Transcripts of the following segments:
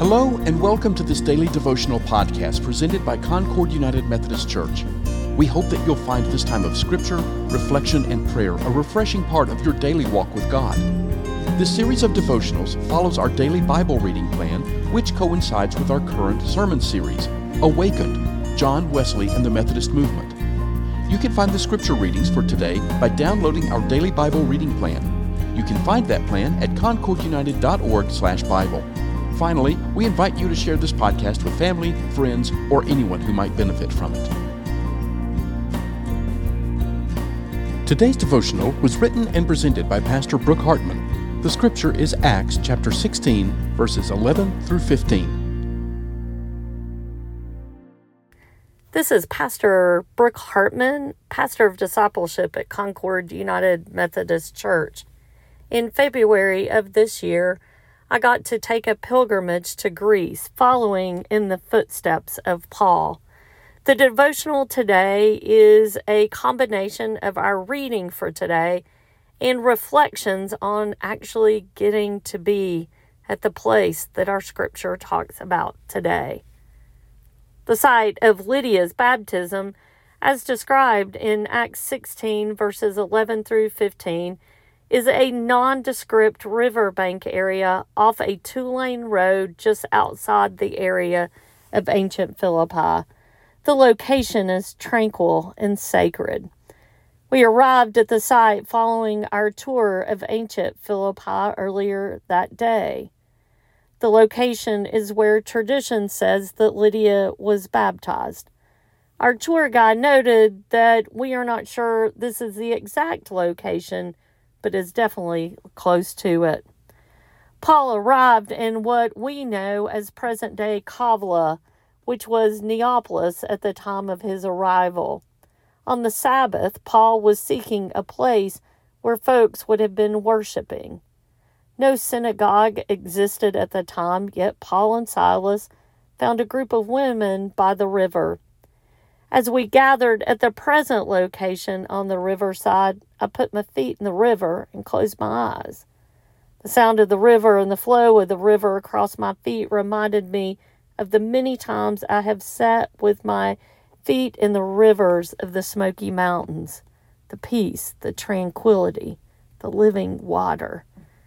Hello and welcome to this daily devotional podcast presented by Concord United Methodist Church. We hope that you'll find this time of scripture, reflection, and prayer a refreshing part of your daily walk with God. This series of devotionals follows our daily Bible reading plan, which coincides with our current sermon series, Awakened, John Wesley and the Methodist Movement. You can find the scripture readings for today by downloading our daily Bible reading plan. You can find that plan at concordunited.org/Bible. Finally, we invite you to share this podcast with family, friends, or anyone who might benefit from it. Today's devotional was written and presented by Pastor Brooke Hartman. The scripture is Acts chapter 16, verses 11 through 15. This is Pastor Brooke Hartman, pastor of discipleship at Concord United Methodist Church. In February of this year, I got to take a pilgrimage to Greece, following in the footsteps of Paul. The devotional today is a combination of our reading for today and reflections on actually getting to be at the place that our scripture talks about today. The site of Lydia's baptism, as described in Acts 16, verses 11 through 15, is a nondescript riverbank area off a two-lane road just outside the area of ancient Philippi. The location is tranquil and sacred. We arrived at the site following our tour of ancient Philippi earlier that day. The location is where tradition says that Lydia was baptized. Our tour guide noted that we are not sure this is the exact location, but is definitely close to it. Paul arrived in what we know as present-day Kavla, which was Neapolis at the time of his arrival. On the Sabbath, Paul was seeking a place where folks would have been worshiping. No synagogue existed at the time, yet Paul and Silas found a group of women by the river. As we gathered at the present location on the riverside, I put my feet in the river and closed my eyes. The sound of the river and the flow of the river across my feet reminded me of the many times I have sat with my feet in the rivers of the Smoky Mountains, the peace, the tranquility, the living water.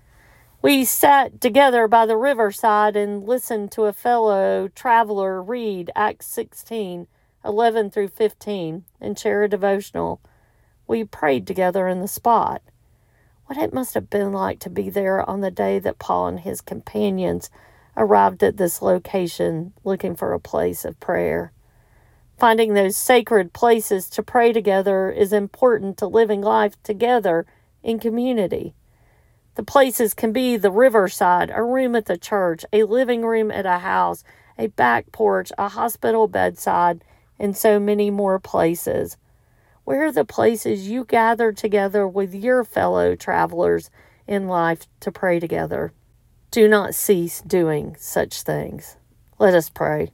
We sat together by the riverside and listened to a fellow traveler read Acts 16, 11 through 15, and share a devotional. We prayed together in the spot. What it must have been like to be there on the day that Paul and his companions arrived at this location looking for a place of prayer. Finding those sacred places to pray together is important to living life together in community. The places can be the riverside, a room at the church, a living room at a house, a back porch, a hospital bedside, and so many more places. Where are the places you gather together with your fellow travelers in life to pray together? Do not cease doing such things. Let us pray.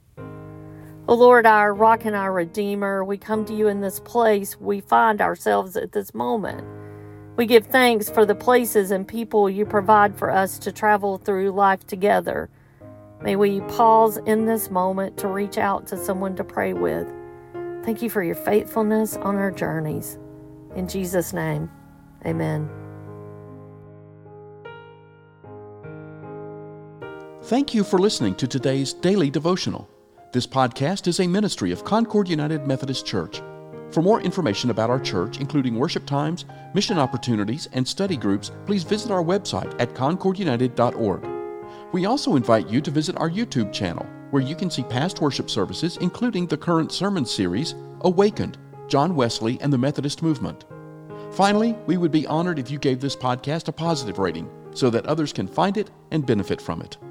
O Lord, our rock and our redeemer, we come to you in this place we find ourselves at this moment. We give thanks for the places and people you provide for us to travel through life together. May we pause in this moment to reach out to someone to pray with. Thank you for your faithfulness on our journeys. In Jesus' name, amen. Thank you for listening to today's daily devotional. This podcast is a ministry of Concord United Methodist Church. For more information about our church, including worship times, mission opportunities, and study groups, please visit our website at concordunited.org. We also invite you to visit our YouTube channel, where you can see past worship services, including the current sermon series, Awakened, John Wesley and the Methodist Movement. Finally, we would be honored if you gave this podcast a positive rating so that others can find it and benefit from it.